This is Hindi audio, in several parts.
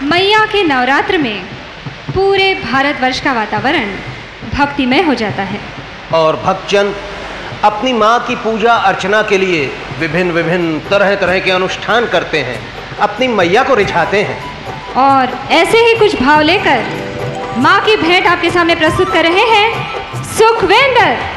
मैया के नवरात्र में पूरे भारतवर्ष का वातावरण भक्तिमय हो जाता है और भक्तजन अपनी माँ की पूजा अर्चना के लिए विभिन्न तरह तरह के अनुष्ठान करते हैं, अपनी मैया को रिझाते हैं। और ऐसे ही कुछ भाव लेकर माँ की भेंट आपके सामने प्रस्तुत कर रहे हैं सुखविंदर।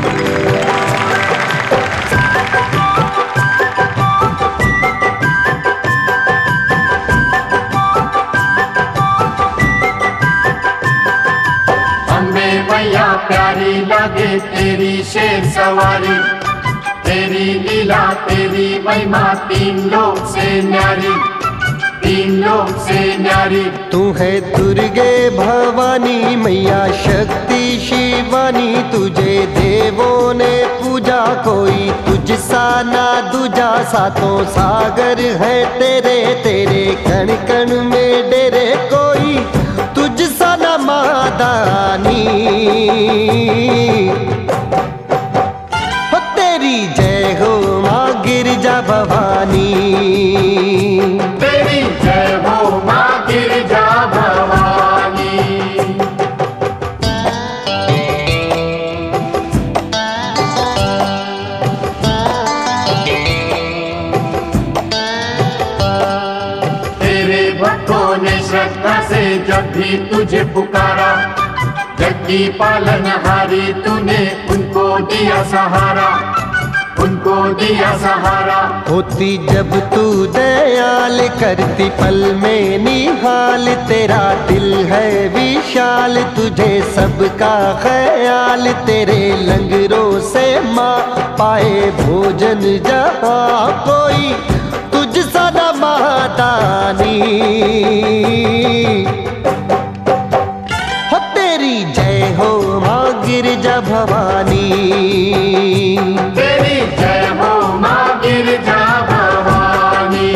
मैया प्यारी लगे तेरी शेर सवारी, तेरी लीला तेरी महिमा तीन लोक से न्यारी, तीन लोक से न्यारी। तू है दुर्गे भवानी मैया शक्ति शिवानी, तुझे देवों ने पूजा कोई तुझ सा ना दूजा, सातों सागर है तेरे तेरे कण कण में डेरे, कोई तुझ सा न मादानी। हो तेरी जय हो माँ गिरजा भवानी, तेरी जय हो माँ गिरजा भवानी। तेरे भक्तों ने श्रद्धा से जब भी तुझे पुकारा, जग की पालनहारी तूने उनको दिया सहारा, उनको दिया सहारा। होती जब तू दयाल करती पल में निहाल, तेरा दिल है विशाल तुझे सबका ख्याल, तेरे लंगरों से माँ पाए भोजन जहाँ, कोई तुझ सा न मादानी। हो तेरी जय हो माँ गिरजा भवानी, तेरी जय हो माँ गिरजा भवानी।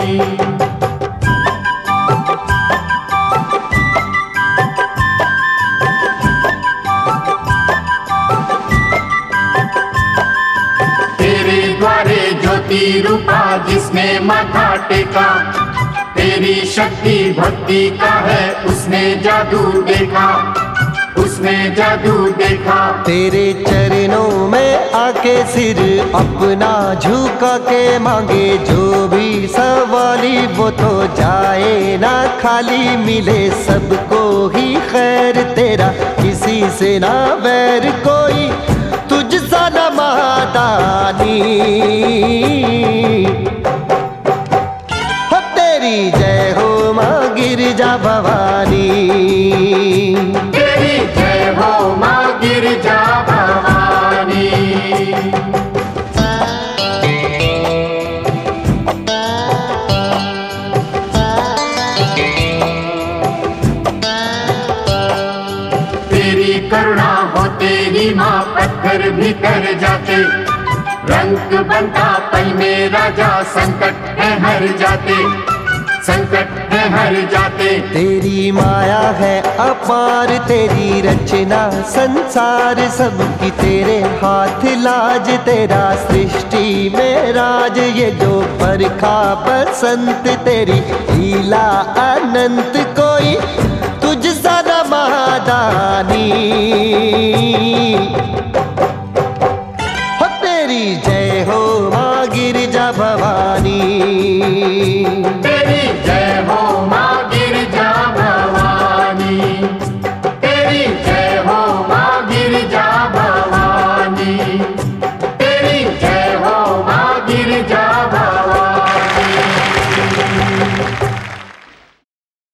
तेरे द्वारे ज्योति रूपा जिसने माथा टेका, तेरी शक्ति भक्ति का है उसने जादू देखा, उसने जादू देखा। तेरे चरणों में आके सिर अपना झुका के मांगे जो भी सवाली, वो तो जाए ना खाली, मिले सबको ही खैर तेरा किसी से ना वैर, कोई तुझ सा न मादानी। हो तेरी जय हो माँ गिरजा भवानी, तेरी जय हो माँ गिरजा भवानी। तेरी करुणा हो तेरी माँ पत्थर भी कर जाते, रंग बनता पल में राजा संकट है हर जाते, संकट है हर जाते। तेरी माया है अपार तेरी रचना संसार सबकी तेरे हाथ लाज, तेरा सृष्टि में राज, ये जो बरखा बसंत तेरी लीला अनंत, कोई तुझ सा न मादानी। हो तेरी जय हो माँ गिरजा भवानी,